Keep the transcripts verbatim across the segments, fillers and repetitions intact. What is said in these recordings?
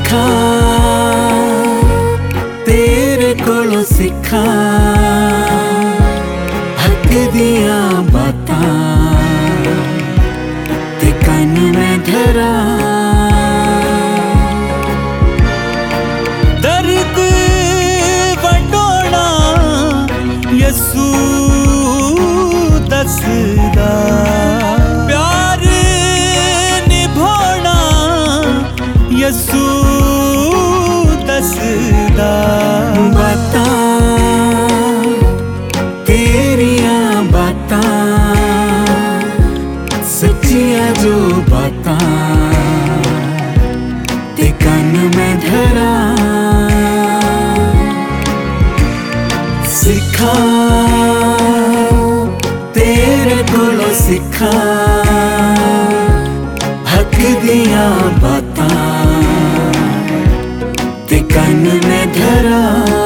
सिखा तेरे कोलों सिखा हक दिया बातां ते कन में धरा दर्द वंडोना यसू दसदा प्यार निभाना यसू दसदा बातां तेरियां बातां सच्चियां जो बातां ते कन में धरा सिखा तेरे कोलों सिखा हक दिया बातां ते कन में धरा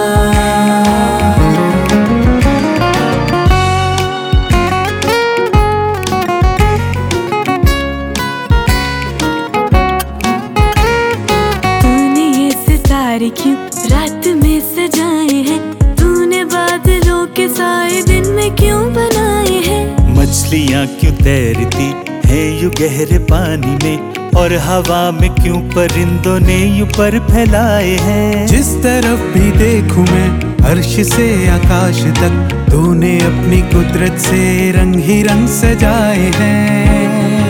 तूने ये सितारे क्यों रात में सजाए हैं, तूने बादलों के साए दिन में क्यों बनाए हैं। मछलियाँ क्यों तैरती है यूं गहरे पानी में और हवा में क्यों परिंदों ने यूं पर फैलाए हैं। जिस तरफ भी देखूं मैं अर्श से आकाश तक तूने अपनी कुदरत से रंग ही रंग सजाए हैं।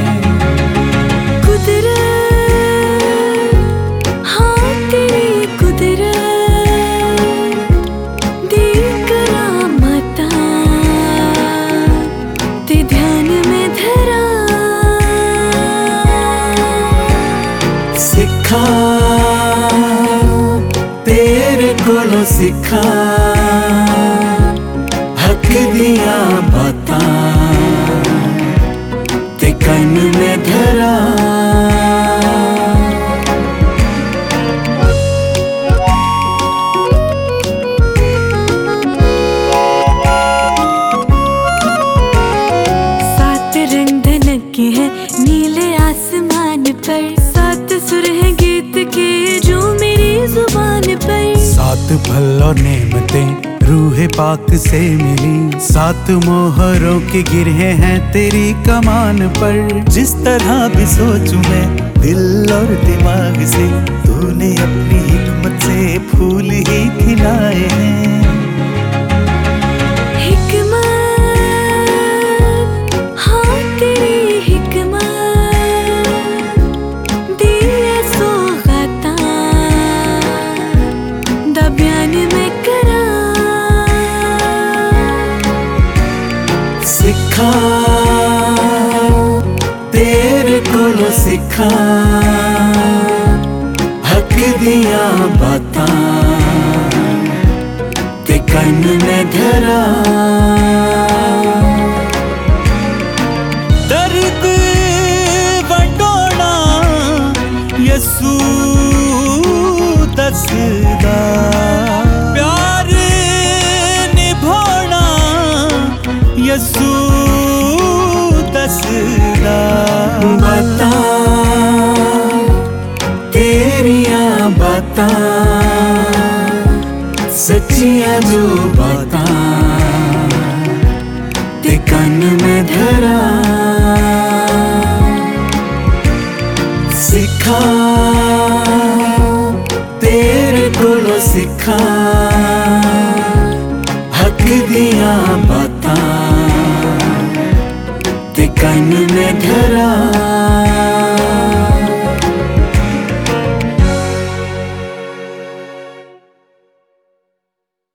सिखा तेरे कोलों सिखा हक दिया बातां ते कन में धरा सात रंग धनके हैं नीले आसमान पर, सात सुर हैं गीत के जो मेरी जुबान पर। सात फल और नेमतें रूहे पाक से मिली, सात मोहरों के गिरे हैं तेरी कमान पर। जिस तरह भी सोचूं मैं दिल और दिमाग से तूने अपनी हिकमत से फूल ही खिलाए हैं। सिखा तेरे कोलों सिखा हक दिया बातां ते कन में धरा दर्द वंडोना यसू दसदा प्यार निभाना यसू दसदा बातां तेरियां बातां सच्चियां जो बातां ते कन में धरा सिखा तेरे कोलों सिखा हक दिया बातां ते कन में धरा।